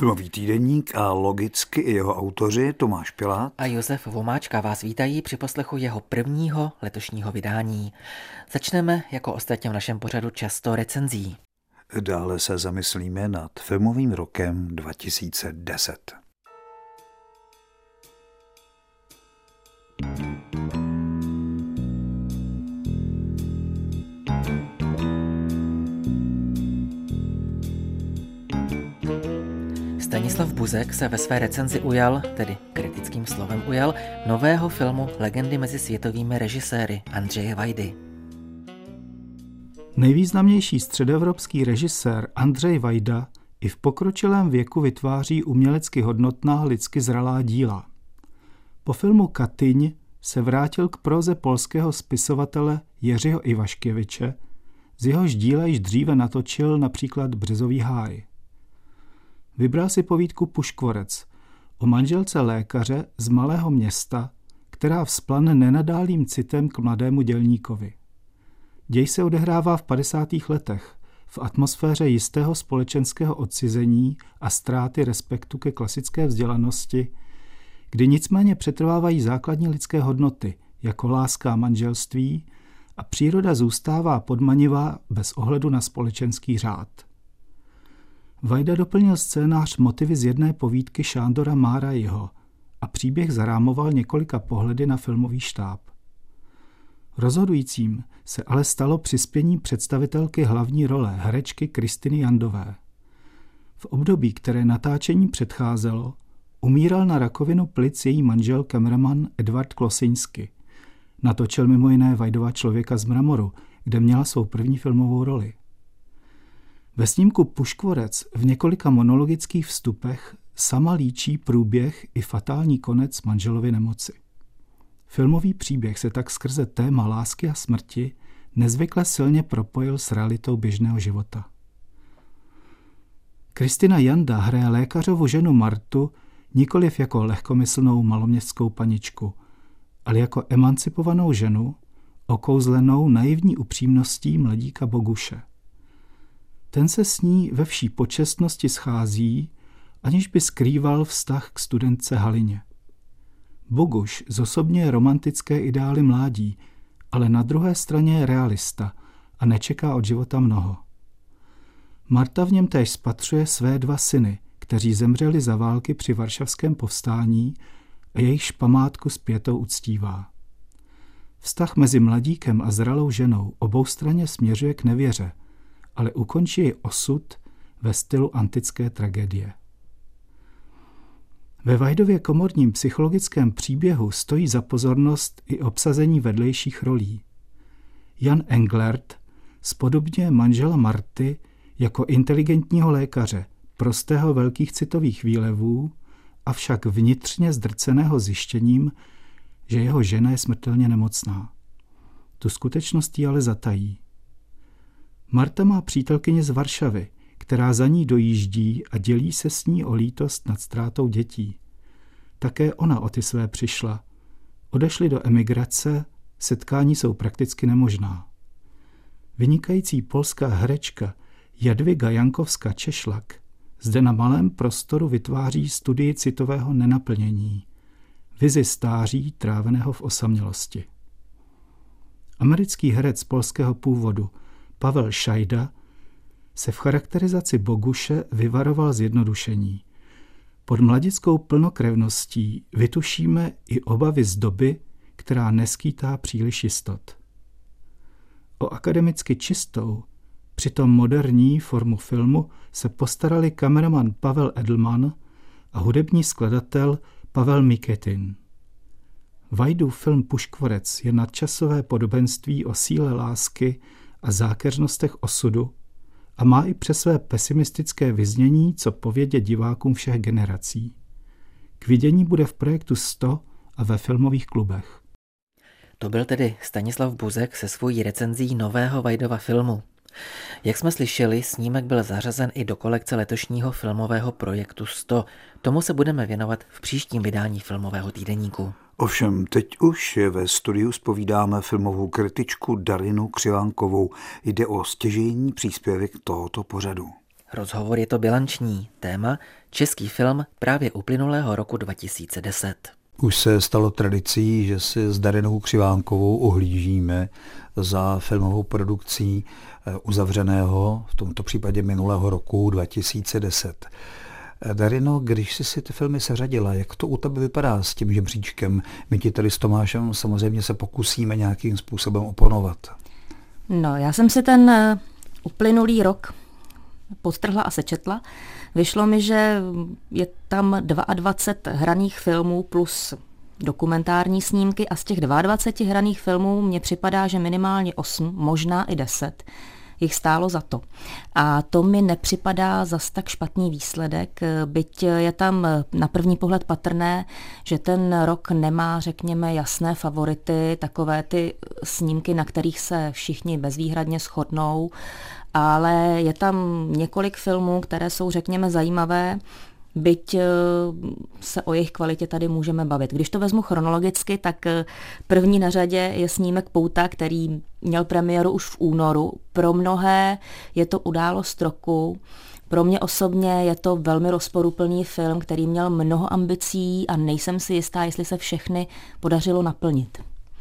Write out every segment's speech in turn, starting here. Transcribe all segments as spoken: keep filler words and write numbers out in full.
Filmový týdeník a logicky i jeho autoři Tomáš Pilát a Josef Vomáčka vás vítají při poslechu jeho prvního letošního vydání. Začneme jako ostatně v našem pořadu často recenzí. Dále se zamyslíme nad filmovým rokem dva tisíce deset. Stanislav Buzek se ve své recenzi ujal, tedy kritickým slovem ujal, nového filmu legendy mezi světovými režiséry Andřeje Vajdy. Nejvýznamnější středoevropský režisér Andřej Vajda i v pokročilém věku vytváří umělecky hodnotná, lidsky zralá díla. Po filmu Katyň se vrátil k próze polského spisovatele Jiřího Ivaškěviče, z jehož díla již dříve natočil například Březový háj. Vybral si povídku Puškvorec o manželce lékaře z malého města, která vzplane nenadálým citem k mladému dělníkovi. Děj se odehrává v padesátých letech v atmosféře jistého společenského odcizení a ztráty respektu ke klasické vzdělanosti, kdy nicméně přetrvávají základní lidské hodnoty, jako láska a manželství, a příroda zůstává podmanivá bez ohledu na společenský řád. Vajda doplnil scénář motivy z jedné povídky Sándora Márajiho a příběh zarámoval několika pohledy na filmový štáb. Rozhodujícím se ale stalo přispění představitelky hlavní role, herečky Kristiny Jandové. V období, které natáčení předcházelo, umíral na rakovinu plic její manžel kameraman Edvard Klosiňsky. Natočil mimo jiné Vajdova Člověka z mramoru, kde měla svou první filmovou roli. Ve snímku Puškvorec v několika monologických vstupech sama líčí průběh i fatální konec manželovy nemoci. Filmový příběh se tak skrze téma lásky a smrti nezvykle silně propojil s realitou běžného života. Kristina Janda hraje lékařovu ženu Martu nikoliv jako lehkomyslnou maloměstskou paničku, ale jako emancipovanou ženu, okouzlenou naivní upřímností mladíka Boguše. Ten se s ní ve vší počestnosti schází, aniž by skrýval vztah k studentce Halině. Boguš zosobňuje romantické ideály mládí, ale na druhé straně je realista a nečeká od života mnoho. Marta v něm též spatřuje své dva syny, kteří zemřeli za války při Varšavském povstání a jejichž památku s pětou uctívá. Vztah mezi mladíkem a zralou ženou oboustranně směřuje k nevěře, ale ukončí jej osud ve stylu antické tragédie. Ve Vajdově komorním psychologickém příběhu stojí za pozornost i obsazení vedlejších rolí. Jan Englert spodobňuje manžela Marty jako inteligentního lékaře, prostého velkých citových výlevů, avšak vnitřně zdrceného zjištěním, že jeho žena je smrtelně nemocná. Tu skutečnost jí ale zatají. Marta má přítelkyni z Varšavy, která za ní dojíždí a dělí se s ní o lítost nad ztrátou dětí. Také ona o ty své přišla. Odešli do emigrace, setkání jsou prakticky nemožná. Vynikající polská herečka Jadwiga Jankowska-Cieślak zde na malém prostoru vytváří studii citového nenaplnění, vizi stáří tráveného v osamělosti. Americký herec polského původu Pavel Šajda se v charakterizaci Boguše vyvaroval zjednodušení. Pod mladickou plnokrevností vytušíme i obavy z doby, která neskýtá příliš jistot. O akademicky čistou, přitom moderní formu filmu se postarali kameraman Pavel Edelman a hudební skladatel Pavel Miketin. Vajdův film Puškvorec je nadčasové podobenství o síle lásky a zákeřnostech osudu a má i přes své pesimistické vyznění co povědět divákům všech generací. K vidění bude v projektu sto a ve filmových klubech. To byl tedy Stanislav Buzek se svojí recenzí nového Vajdova filmu. Jak jsme slyšeli, snímek byl zařazen i do kolekce letošního filmového projektu sto. Tomu se budeme věnovat v příštím vydání filmového týdeníku. Ovšem, teď už je ve studiu zpovídáme filmovou kritičku Darinu Křivánkovou. Jde o stěžejní příspěvek tohoto pořadu. Rozhovor Je to bilanční. Téma český film právě uplynulého roku dva tisíce deset. Už se stalo tradicí, že si s Darinou Křivánkovou ohlížíme za filmovou produkcí uzavřeného, v tomto případě minulého roku dva tisíce deset. Darino, když jsi si ty filmy seřadila, jak to u tebe vypadá s tím žebříčkem? My ti tady s Tomášem samozřejmě se pokusíme nějakým způsobem oponovat. No, já jsem si ten uplynulý rok podtrhla a sečetla. Vyšlo mi, že je tam dvacet dva hraných filmů plus dokumentární snímky a z těch dvacet dva hraných filmů mně připadá, že minimálně osm, možná i deset jich stálo za to. A to mi nepřipadá zas tak špatný výsledek, byť je tam na první pohled patrné, že ten rok nemá, řekněme, jasné favority, takové ty snímky, na kterých se všichni bezvýhradně shodnou, ale je tam několik filmů, které jsou, řekněme, zajímavé, byť se o jejich kvalitě tady můžeme bavit. Když to vezmu chronologicky, tak první na řadě je snímek Pouta, který měl premiéru už v únoru. Pro mnohé je to událost roku. Pro mě osobně je to velmi rozporuplný film, který měl mnoho ambicí a nejsem si jistá, jestli se všechny podařilo naplnit.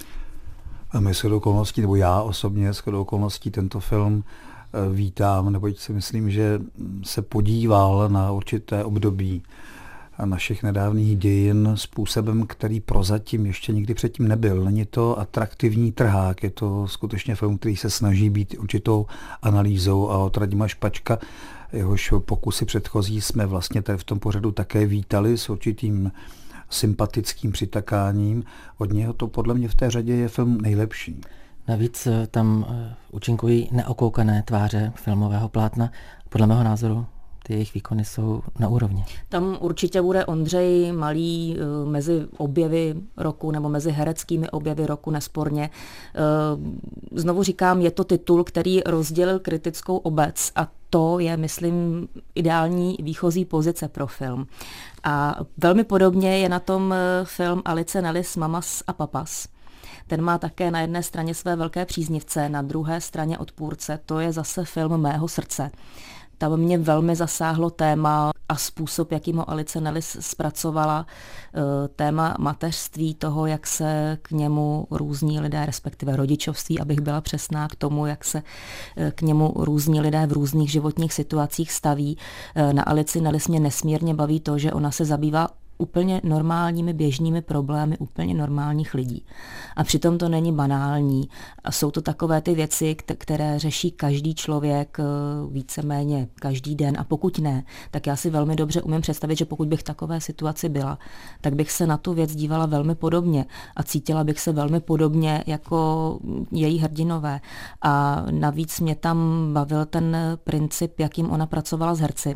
A my shodou okolností, nebo já osobně shodou okolností tento film vítám, neboť si myslím, že se podíval na určité období našich nedávných dějin způsobem, který prozatím ještě nikdy předtím nebyl. Není to atraktivní trhák, je to skutečně film, který se snaží být určitou analýzou a od Radima Špačka, jehož pokusy předchozí jsme vlastně tady v tom pořadu také vítali s určitým sympatickým přitakáním. Od něho to podle mě v té řadě je film nejlepší. Navíc tam účinkují neokoukané tváře filmového plátna. Podle mého názoru ty jejich výkony jsou na úrovni. Tam určitě bude Ondřej Malý mezi objevy roku nebo mezi hereckými objevy roku nesporně. Znovu říkám, je to titul, který rozdělil kritickou obec a to je, myslím, ideální výchozí pozice pro film. A velmi podobně je na tom film Alice Nellis Mamas a Papas. Ten má také na jedné straně své velké příznivce, na druhé straně odpůrce. To je zase film mého srdce. Tam mě velmi zasáhlo téma a způsob, jakým ho Alice Nellis zpracovala, téma mateřství, toho, jak se k němu různí lidé, respektive rodičovství, abych byla přesná, k tomu, jak se k němu různí lidé v různých životních situacích staví. Na Alici Nellis mě nesmírně baví to, že ona se zabývá úplně normálními běžnými problémy úplně normálních lidí. A přitom to není banální. A jsou to takové ty věci, které řeší každý člověk víceméně každý den. A pokud ne, tak já si velmi dobře umím představit, že pokud bych v takové situaci byla, tak bych se na tu věc dívala velmi podobně a cítila bych se velmi podobně jako její hrdinové. A navíc mě tam bavil ten princip, jakým ona pracovala s herci.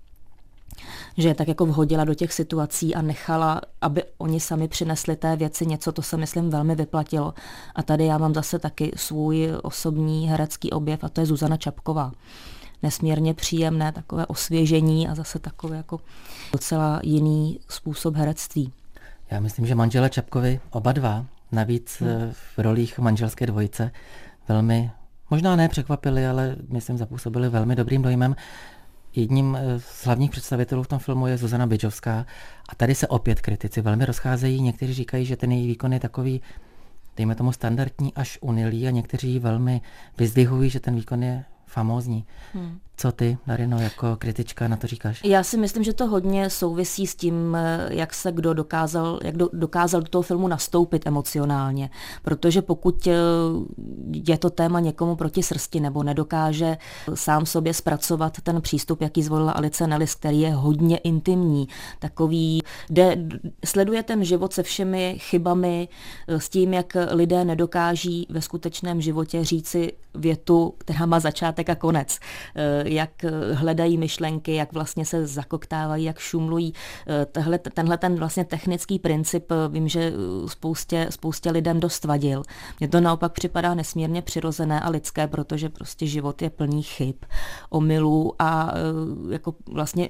Že je tak jako vhodila do těch situací a nechala, aby oni sami přinesli té věci něco, to se myslím velmi vyplatilo. A tady já mám zase taky svůj osobní herecký objev a to je Zuzana Čapková. Nesmírně příjemné, takové osvěžení a zase takový jako docela jiný způsob herectví. Já myslím, že manžele Čapkovi oba dva, navíc hmm. v rolích manželské dvojice, velmi, možná ne překvapili, ale myslím zapůsobili velmi dobrým dojmem. Jedním z hlavních představitelů v tom filmu je Zuzana Bidžovská a tady se opět kritici velmi rozcházejí. Někteří říkají, že ten její výkon je takový, dejme tomu standardní až unilý a někteří velmi vyzdvihují, že ten výkon je famózní. Hmm. Co ty, Darino, jako kritička na to říkáš? Já si myslím, že to hodně souvisí s tím, jak se kdo dokázal, jak do, dokázal do toho filmu nastoupit emocionálně. Protože pokud je to téma někomu proti srsti nebo nedokáže sám sobě zpracovat ten přístup, jaký zvolila Alice Nellis, který je hodně intimní, takový, kde sleduje ten život se všemi chybami, s tím, jak lidé nedokáží ve skutečném životě říci větu, která má začátek a konec. Jak hledají myšlenky, jak vlastně se zakoktávají, jak šumlují. Tehle, tenhle ten vlastně technický princip vím, že spoustě, spoustě lidem dost vadil. Mně to naopak připadá nesmírně přirozené a lidské, protože prostě život je plný chyb, omylů a jako vlastně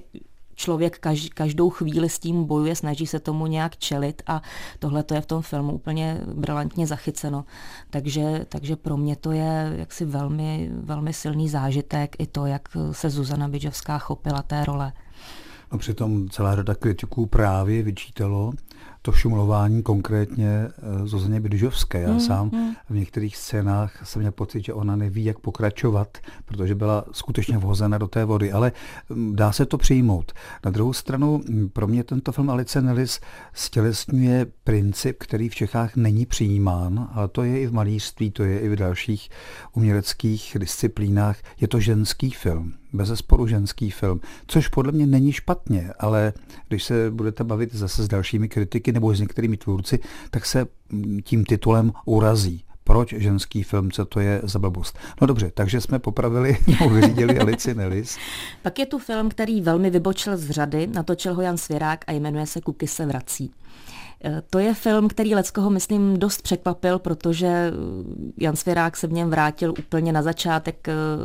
člověk každou chvíli s tím bojuje, snaží se tomu nějak čelit a tohle to je v tom filmu úplně brilantně zachyceno. Takže, takže pro mě to je jaksi velmi, velmi silný zážitek i to, jak se Zuzana Bidžovská chopila té role. No přitom celá řada kritiků právě vyčítalo to šumlování konkrétně Zuzaně Bidžovské. Já mm, sám mm. v některých scénách jsem měl pocit, že ona neví, jak pokračovat, protože byla skutečně vhozena do té vody, ale dá se to přijmout. Na druhou stranu pro mě tento film Alice Nellis stělesňuje princip, který v Čechách není přijímán, ale to je i v malířství, to je i v dalších uměleckých disciplínách. Je to ženský film. Bezesporu ženský film, což podle mě není špatně, ale když se budete bavit zase s dalšími kritiky nebo s některými tvůrci, tak se tím titulem urazí. Proč ženský film, co to je za blbost? No dobře, takže jsme popravili, vyřídili Alici Nellis. Pak je tu film, který velmi vybočil z řady, natočil ho Jan Svěrák a jmenuje se Kuky se vrací. To je film, který leckoho, myslím, dost překvapil, protože Jan Svěrák se v něm vrátil úplně na začátek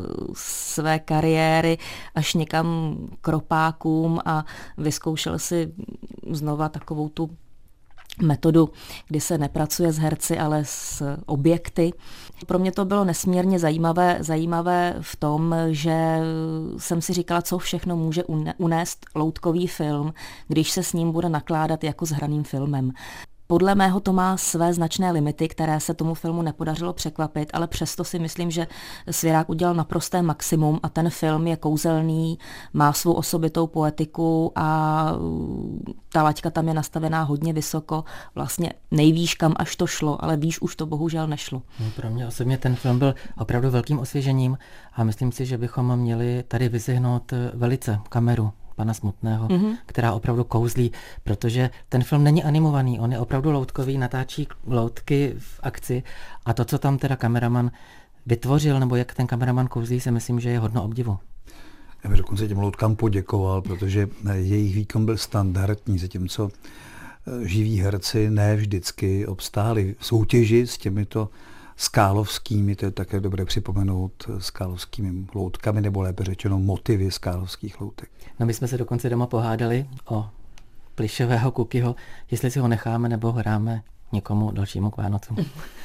své kariéry až někam k ropákům a vyzkoušel si znova takovou tu metodu, kdy se nepracuje s herci, ale s objekty. Pro mě to bylo nesmírně zajímavé, zajímavé v tom, že jsem si říkala, co všechno může unést loutkový film, když se s ním bude nakládat jako s hraným filmem. Podle mého to má své značné limity, které se tomu filmu nepodařilo překvapit, ale přesto si myslím, že Svěrák udělal naprosté maximum a ten film je kouzelný, má svou osobitou poetiku a ta laťka tam je nastavená hodně vysoko, vlastně nejvíš, kam až to šlo, ale výš už to bohužel nešlo. No, pro mě osobně ten film byl opravdu velkým osvěžením a myslím si, že bychom měli tady vyzvihnout velice kameru pana Smutného, mm-hmm. která opravdu kouzlí, protože ten film není animovaný, on je opravdu loutkový, natáčí loutky v akci a to, co tam teda kameraman vytvořil, nebo jak ten kameraman kouzlí, si myslím, že je hodno obdivu. Já bych dokonce těm loutkám poděkoval, protože jejich výkon byl standardní, zatímco živí herci ne vždycky obstáli v soutěži s těmito skálovskými, to je také dobré připomenout, skálovskými loutkami, nebo lépe řečeno motivy skálovských loutek. No my jsme se dokonce doma pohádali o Plišového Kukyho, jestli si ho necháme nebo hráme někomu dalšímu k Vánocům.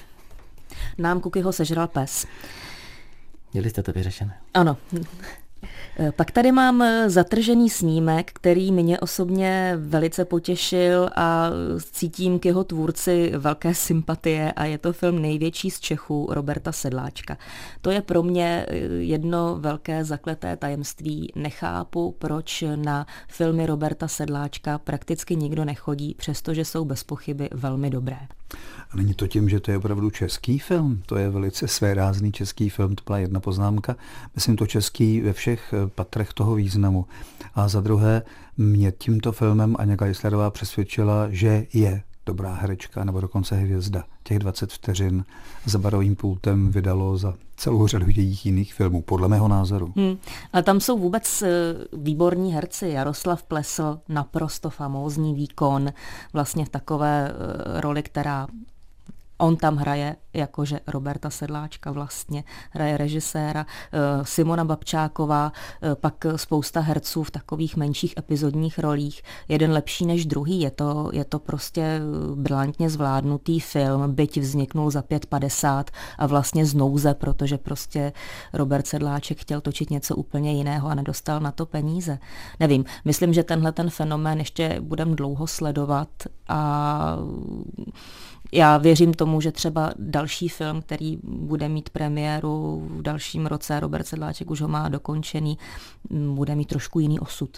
Nám Kukyho sežral pes. Měli jste to vyřešené? Ano. Pak tady mám zatržený snímek, který mě osobně velice potěšil a cítím k jeho tvůrci velké sympatie a je to film největší z Čechů Roberta Sedláčka. To je pro mě jedno velké zakleté tajemství. Nechápu, proč na filmy Roberta Sedláčka prakticky nikdo nechodí, přestože jsou bez pochyby velmi dobré. A není to tím, že to je opravdu český film? To je velice svérázný český film, to byla jedna poznámka. Myslím to český ve všech patrech toho významu. A za druhé, mě tímto filmem Aňa Geislerová přesvědčila, že je dobrá herečka, nebo dokonce hvězda. Těch dvacet vteřin za barovým pultem vydalo za celou řadu jejich jiných filmů, podle mého názoru. Hmm. Ale tam jsou vůbec výborní herci. Jaroslav Plesl, naprosto famózní výkon, vlastně v takové roli, která on tam hraje jakože Roberta Sedláčka vlastně, hraje režiséra, Simona Babčáková, pak spousta herců v takových menších epizodních rolích. Jeden lepší než druhý, je to, je to prostě brilantně zvládnutý film, byť vzniknul za pět padesát a vlastně z nouze, protože prostě Robert Sedláček chtěl točit něco úplně jiného a nedostal na to peníze. Nevím, myslím, že tenhle ten fenomén ještě budeme dlouho sledovat a já věřím tomu, že třeba další film, který bude mít premiéru v dalším roce, Robert Sedláček už ho má dokončený, bude mít trošku jiný osud.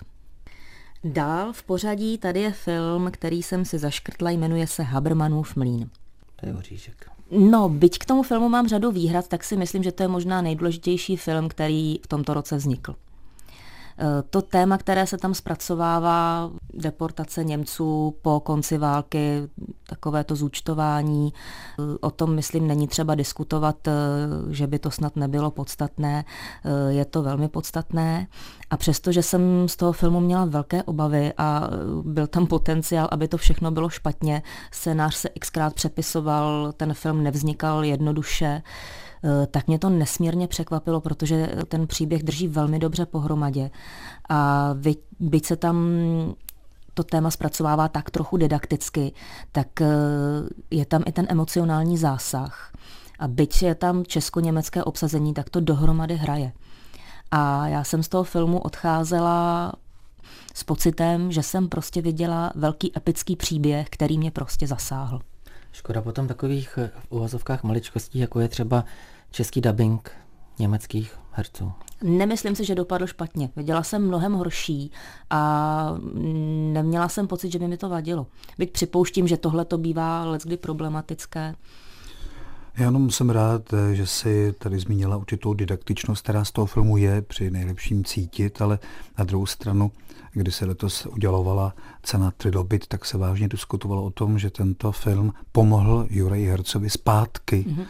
Dál v pořadí tady je film, který jsem si zaškrtla, jmenuje se Habermanův mlýn. To je oříšek. No, byť k tomu filmu mám řadu výhrad, tak si myslím, že to je možná nejdůležitější film, který v tomto roce vznikl. To téma, které se tam zpracovává, deportace Němců po konci války, takové to zúčtování, o tom, myslím, není třeba diskutovat, že by to snad nebylo podstatné. Je to velmi podstatné a přestože jsem z toho filmu měla velké obavy a byl tam potenciál, aby to všechno bylo špatně, scénář se xkrát přepisoval, ten film nevznikal jednoduše, tak mě to nesmírně překvapilo, protože ten příběh drží velmi dobře pohromadě. A byť se tam to téma zpracovává tak trochu didakticky, tak je tam i ten emocionální zásah. A byť je tam česko-německé obsazení, tak to dohromady hraje. A já jsem z toho filmu odcházela s pocitem, že jsem prostě viděla velký epický příběh, který mě prostě zasáhl. Škoda potom takových v uvozovkách maličkostí, jako je třeba český dabing německých herců. Nemyslím si, že dopadl špatně. Viděla jsem mnohem horší a neměla jsem pocit, že by mi to vadilo. Byť připouštím, že tohle to bývá leckdy problematické. Já jenom jsem rád, že si tady zmínila určitou didaktičnost, která z toho filmu je při nejlepším cítit, ale na druhou stranu, když se letos udělovala cena Trilobit, tak se vážně diskutovalo o tom, že tento film pomohl Juraji Hercovi zpátky mm-hmm.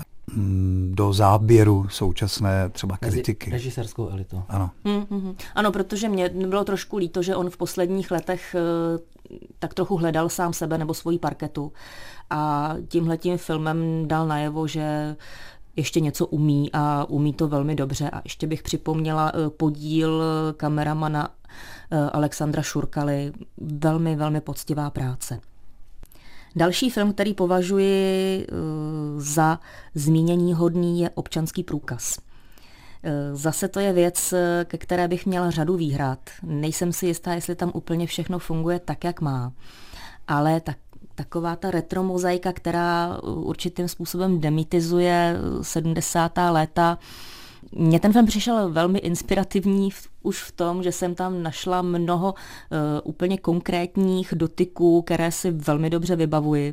do záběru současné třeba kritiky. Režisérskou elitu. Ano. Mm-hmm. Ano, protože mě bylo trošku líto, že on v posledních letech tak trochu hledal sám sebe nebo svoji parketu a tímhletím filmem dal najevo, že ještě něco umí a umí to velmi dobře. A ještě bych připomněla podíl kameramana Alexandra Šurkaly. Velmi, velmi poctivá práce. Další film, který považuji za zmíněníhodný, je Občanský průkaz. Zase to je věc, ke které bych měla řadu výhrad. Nejsem si jistá, jestli tam úplně všechno funguje tak, jak má. Ale tak, taková ta retromozaika, která určitým způsobem demitizuje sedmdesátá léta, mně ten film přišel velmi inspirativní v, už v tom, že jsem tam našla mnoho uh, úplně konkrétních dotyků, které si velmi dobře vybavuji,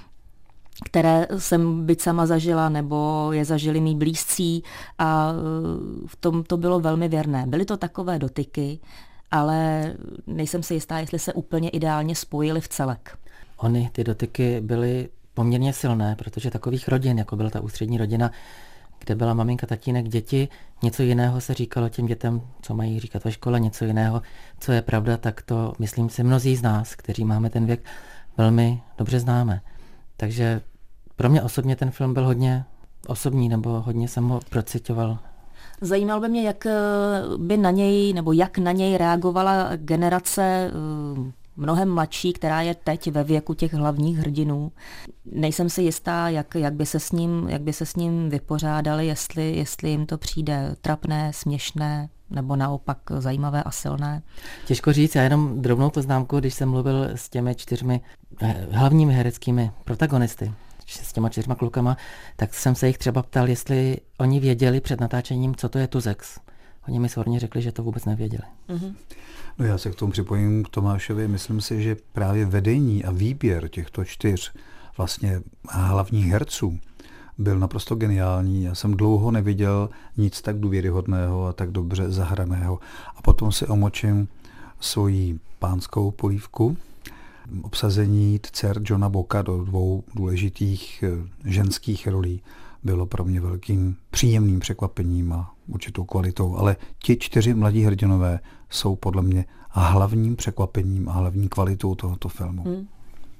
které jsem byť sama zažila, nebo je zažili mý blízcí a uh, v tom to bylo velmi věrné. Byly to takové dotyky, ale nejsem si jistá, jestli se úplně ideálně spojily v celek. Ony, ty dotyky byly poměrně silné, protože takových rodin, jako byla ta ústřední rodina, kde byla maminka, tatínek, děti, něco jiného se říkalo těm dětem, co mají říkat ve škole, něco jiného, co je pravda, tak to, myslím si, mnozí z nás, kteří máme ten věk, velmi dobře známe. Takže pro mě osobně ten film byl hodně osobní, nebo hodně jsem ho procitoval. Zajímalo by mě, jak by na něj, nebo jak na něj reagovala generace mnohem mladší, která je teď ve věku těch hlavních hrdinů. Nejsem si jistá, jak, jak, by, se s ním, jak by se s ním vypořádali, jestli, jestli jim to přijde trapné, směšné, nebo naopak zajímavé a silné. Těžko říct, já jenom drobnou poznámku, když jsem mluvil s těmi čtyřmi hlavními hereckými protagonisty, s těma čtyřma klukama, tak jsem se jich třeba ptal, jestli oni věděli před natáčením, co to je Tuzex. Oni mi svorně řekli, že to vůbec nevěděli. Mm-hmm. No já se k tomu připojím k Tomášovi. Myslím si, že právě vedení a výběr těchto čtyř vlastně hlavních herců byl naprosto geniální. Já jsem dlouho neviděl nic tak důvěryhodného a tak dobře zahraného. A potom si omočím svoji pánskou polívku. Obsazení dcer Johna Boka do dvou důležitých ženských rolí bylo pro mě velkým příjemným překvapením a určitou kvalitou, ale ti čtyři mladí hrdinové jsou podle mě hlavním překvapením a hlavní kvalitou tohoto filmu. Hmm.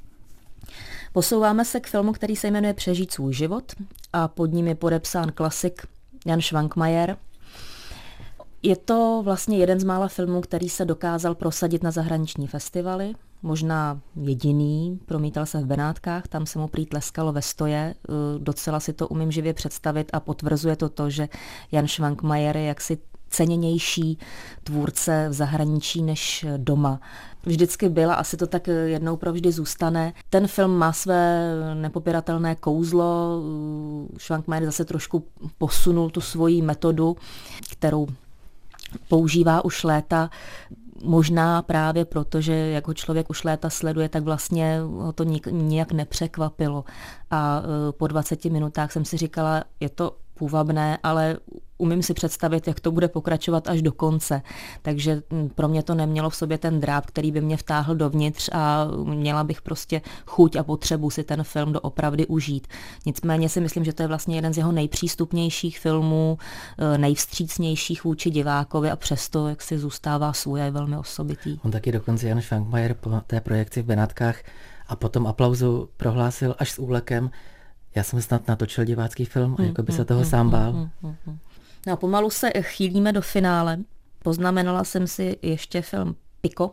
Posouváme se k filmu, který se jmenuje Přežít svůj život a pod ním je podepsán klasik Jan Švankmajer. Je to vlastně jeden z mála filmů, který se dokázal prosadit na zahraniční festivaly. Možná jediný, promítal se v Benátkách, tam se mu prý tleskalo ve stoje. Docela si to umím živě představit a potvrzuje to to, že Jan Švankmajer je jaksi ceněnější tvůrce v zahraničí než doma. Vždycky byla, asi to tak jednou provždy zůstane. Ten film má své nepopiratelné kouzlo. Švankmajer zase trošku posunul tu svoji metodu, kterou používá už léta. Možná právě proto, že jak ho člověk už léta sleduje, tak vlastně ho to nijak nepřekvapilo. A po dvaceti minutách jsem si říkala, je to půvabné, ale umím si představit, jak to bude pokračovat až do konce. Takže pro mě to nemělo v sobě ten dráp, který by mě vtáhl dovnitř a měla bych prostě chuť a potřebu si ten film doopravdy užít. Nicméně si myslím, že to je vlastně jeden z jeho nejpřístupnějších filmů, nejvstřícnějších vůči divákovi a přesto, jak si zůstává svůj, je velmi osobitý. On taky dokonce Jan Švankmajer po té projekci v Benátkách a potom aplauzu prohlásil až s úlekem: Já jsem snad natočil divácký film a Hmm, jako by se hmm, toho hmm, sám bál. Hmm, hmm, hmm. No a pomalu se chýlíme do finále. Poznamenala jsem si ještě film Pico.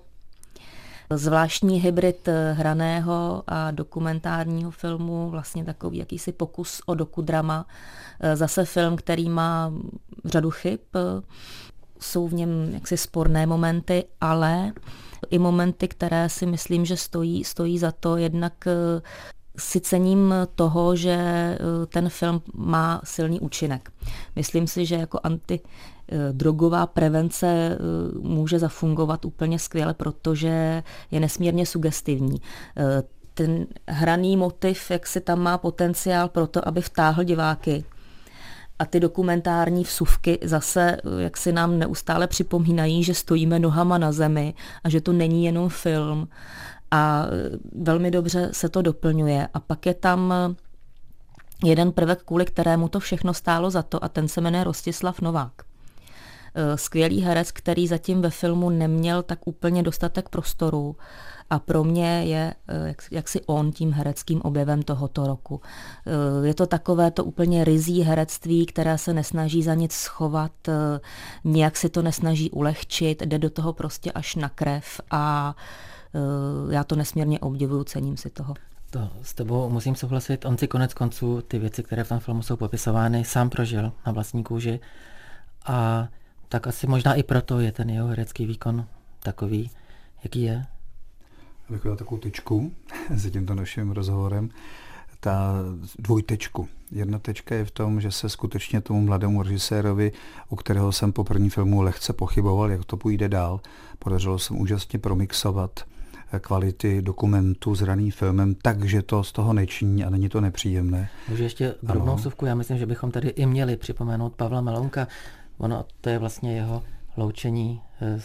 Zvláštní hybrid hraného a dokumentárního filmu, vlastně takový jakýsi pokus o dokudrama. Zase film, který má řadu chyb, jsou v něm jaksi sporné momenty, ale i momenty, které si myslím, že stojí, stojí za to. Jednak si cením toho, že ten film má silný účinek. Myslím si, že jako antidrogová prevence může zafungovat úplně skvěle, protože je nesmírně sugestivní. Ten hraný motiv, jak si tam má potenciál pro to, aby vtáhl diváky. A ty dokumentární vsuvky zase, jak si nám neustále připomínají, že stojíme nohama na zemi a že to není jenom film. A velmi dobře se to doplňuje. A pak je tam jeden prvek, kvůli kterému to všechno stálo za to, a ten se jmenuje Rostislav Novák. Skvělý herec, který zatím ve filmu neměl tak úplně dostatek prostoru a pro mě je jak, jaksi on tím hereckým objevem tohoto roku. Je to takové to úplně ryzí herectví, které se nesnaží za nic schovat, nějak si to nesnaží ulehčit, jde do toho prostě až na krev a já to nesmírně obdivuju, cením si toho. To s tebou musím souhlasit, on si konec konců ty věci, které v tom filmu jsou popisovány, sám prožil na vlastní kůži a tak asi možná i proto je ten jeho herecký výkon takový, jaký je. Abych dal takovou tečku s tímto naším rozhovorem, ta dvojtečku. Jedna tečka je v tom, že se skutečně tomu mladému režisérovi, u kterého jsem po první filmu lehce pochyboval, jak to půjde dál, podařilo se úžasně promixovat kvality dokumentu s raným filmem, takže to z toho nečiní a není to nepříjemné. Můžu ještě drobnou vsuvku, já myslím, že bychom tady i měli připomenout Pavla Melounka. Ono, to je vlastně jeho loučení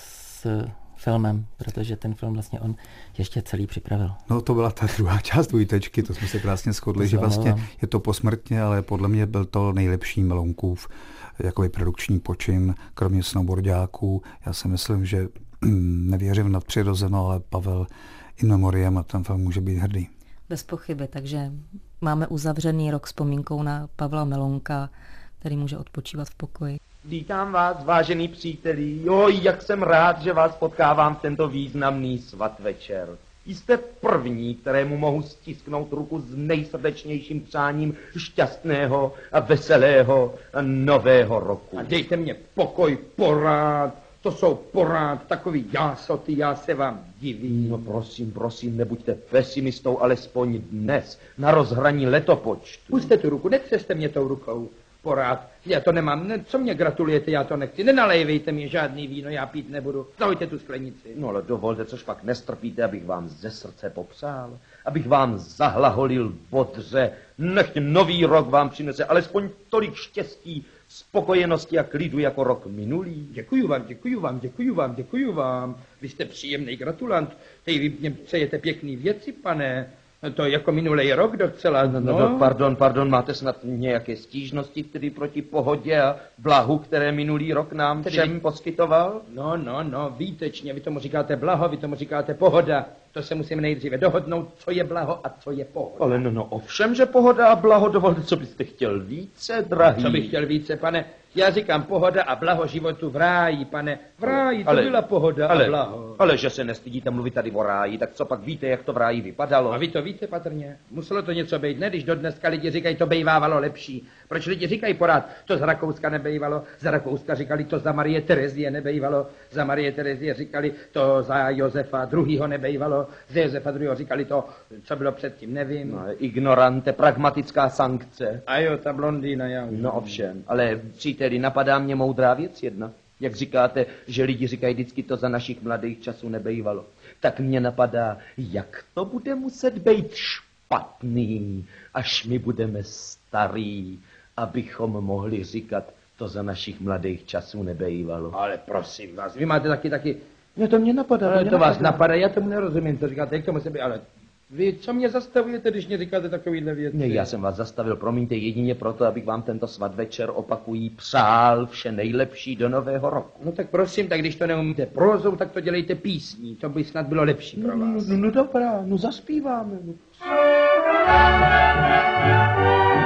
s filmem, protože ten film vlastně on ještě celý připravil. No to byla ta druhá část dvojtečky, to jsme se krásně shodli, že vlastně je to posmrtně, ale podle mě byl to nejlepší Melounkův jakoby produkční počin, kromě snowboardáků. Já si myslím, že nevěřím v nadpřirozeno, ale Pavel in memoriam a ten film může být hrdý. Bez pochyby, takže máme uzavřený rok vzpomínkou na Pavla Melounka, který může odpočívat v pokoji. Vítám vás, vážený příteli. Jo, jak jsem rád, že vás potkávám v tento významný svatvečer. Jste první, kterému mohu stisknout ruku s nejsrdečnějším přáním šťastného a veselého a nového roku. A dejte mě pokoj, porád. To jsou porád, takový jásoty, já se vám divím. No prosím, prosím, nebuďte pesimistou, alespoň dnes, na rozhraní letopočtu. Puste tu ruku, netřeste mě tou rukou. Porád, já to nemám, ne, co mě gratulujete, já to nechci, nenalejvejte mi žádný víno, já pít nebudu, zahojte tu sklenici. No ale dovolte, což pak nestrpíte, abych vám ze srdce popřál, abych vám zahlaholil bodře, nechť nový rok vám přinese alespoň tolik štěstí, spokojenosti a klidu jako rok minulý. Děkuju vám, děkuju vám, děkuju vám, děkuju vám, vy jste příjemný gratulant, hej, vy mě přejete pěkný věci, pane. To jako minulý rok docela, no. No, no, pardon, pardon, máte snad nějaké stížnosti, tedy proti pohodě a blahu, které minulý rok nám tedy všem poskytoval? No, no, no, výtečně, vy tomu říkáte blaho, vy tomu říkáte pohoda. To se musíme nejdříve dohodnout, co je blaho a co je pohoda. Ale no, no, ovšem, že pohoda a blaho, dovolte, co byste chtěl více, drahý. Co bych chtěl více, pane? Já říkám pohoda a blaho životu v ráji, pane. V ráji to ale, byla pohoda ale, a blaho. Ale že se nestydíte mluvit tady o ráji, tak co pak víte, jak to v ráji vypadalo? A vy to víte patrně? Muselo to něco být, ne? Když do dneska lidi říkají, to bejvávalo lepší. Proč lidi říkají porád, to z Rakouska nebejvalo, za Rakouska říkali, to za Marie Terezie nebejvalo, za Marie Terezie říkali, to za Josefa druhého nebejvalo, za Josefa druhého říkali to, co bylo předtím, nevím. No, ignorante, pragmatická sankce. A jo, ta blondýna, já. No ovšem, ale příteli, napadá mě moudrá věc jedna. Jak říkáte, že lidi říkají vždycky to za našich mladých časů nebejvalo. Tak mě napadá, jak to bude muset být špatný, až my budeme starý, abychom mohli říkat, to za našich mladých časů nebejvalo. Ale prosím vás, vy máte taky, taky, No to mě napadá. ale mě to napadá. vás napadá, já tomu nerozumím, co říkáte, jak to musí být, ale vy co mě zastavujete, když mě říkáte takovýhle věci? Ne, já jsem vás zastavil, promiňte, jedině proto, abych vám tento svatvečer, opakují, přál vše nejlepší do nového roku. No tak prosím, tak když to neumíte prózou, tak to dělejte písní, to by snad bylo lepší pro vás. No, no dobrá, no zaspíváme. No.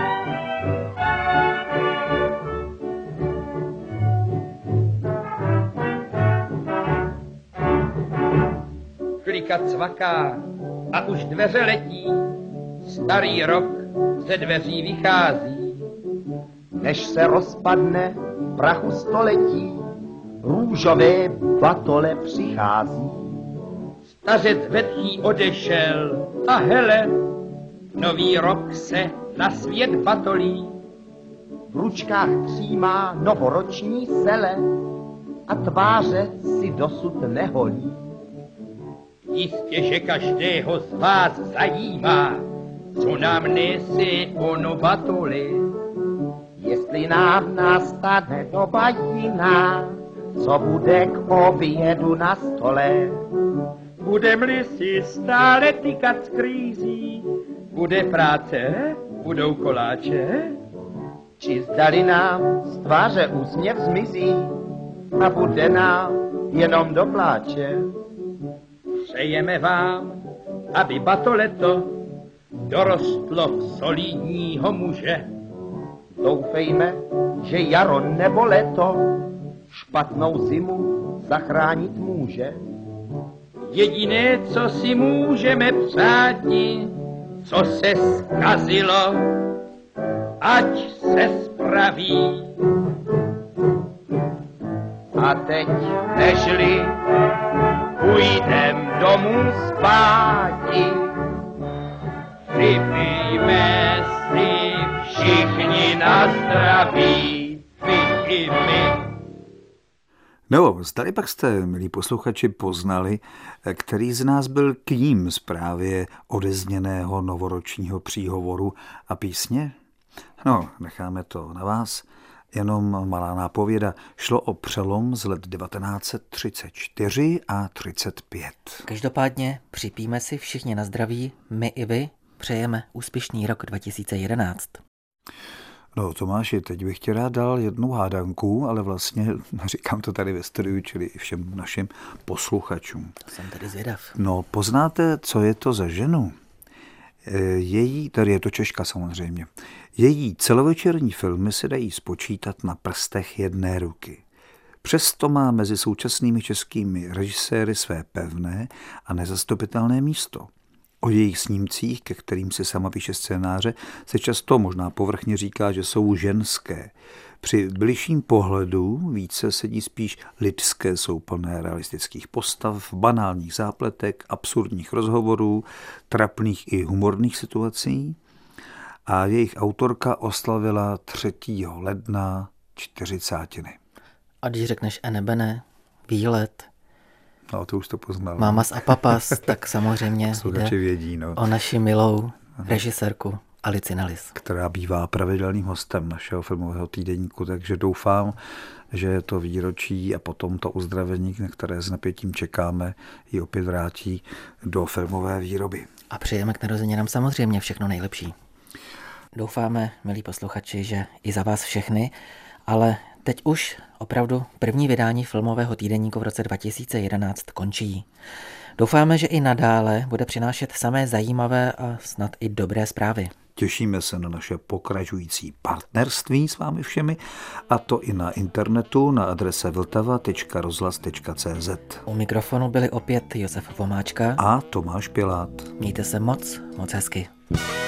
Monika cvaká a už dveře letí, starý rok ze dveří vychází. Než se rozpadne prachu století, růžové batole přichází. Stařec vetchý odešel a hele, nový rok se na svět batolí. V ručkách třímá novoroční sele a tváře si dosud neholí. Jistě, že každého z vás zajímá, co nám nese ono batoli. Jestli nám nastane doba jiná, co bude k obědu na stole. Budem-li si stále tykat skrýzí, bude práce, budou koláče. Či zdali nám z tváře úsměv zmizí a bude nám jenom do pláče. Přejeme vám, aby batoleto dorostlo v solidního muže. Doufejme, že jaro nebo leto špatnou zimu zachránit může. Jediné, co si můžeme přáti, co se zkazilo, ať se spraví. A teď, nežli půjdem domů spáti, připijme si všichni na zdraví, vy i my. No, zdali pak jste, milí posluchači, poznali, který z nás byl k ním z právě odezněného novoročního příhovoru a písně? No, necháme to na vás. Jenom malá nápověda. Šlo o přelom z let devatenáct set třicet čtyři a třicet pět. Každopádně připijme si všichni na zdraví, my i vy přejeme úspěšný rok dva tisíce jedenáct. No Tomáši, teď bych ti rád dal jednu hádanku, ale vlastně říkám to tady ve studiu, čili i všem našim posluchačům. To jsem tady zvědav. No, poznáte, co je to za ženu? Její, tady je to Češka samozřejmě, její celovečerní filmy se dají spočítat na prstech jedné ruky. Přesto má mezi současnými českými režiséry své pevné a nezastupitelné místo. O jejich snímcích, ke kterým si sama píše scénáře, se často možná povrchně říká, že jsou ženské. Při bližším pohledu více sedí spíš lidské, jsou plné realistických postav, banálních zápletek, absurdních rozhovorů, trapných i humorných situací. A jejich autorka oslavila třetího ledna čtyřicátiny. A když řekneš enebene, výlet, no, to už to poznal. Mámas a papas, tak samozřejmě jde vědí, no. o naši milou režisérku Alici Nellis, která bývá pravidelným hostem našeho filmového týdeníku, takže doufám, že to výročí a potom to uzdravení, na které s napětím čekáme, ji opět vrátí do filmové výroby. A přejeme k narozeninám samozřejmě všechno nejlepší. Doufáme, milí posluchači, že i za vás všechny, ale teď už opravdu první vydání filmového týdeníku v roce dva tisíce jedenáct končí. Doufáme, že i nadále bude přinášet samé zajímavé a snad i dobré zprávy. Těšíme se na naše pokračující partnerství s vámi všemi, a to i na internetu na adrese vltava tečka rozhlas tečka cé zet. U mikrofonu byli opět Josef Vomáčka a Tomáš Pilát. Mějte se moc, moc hezky.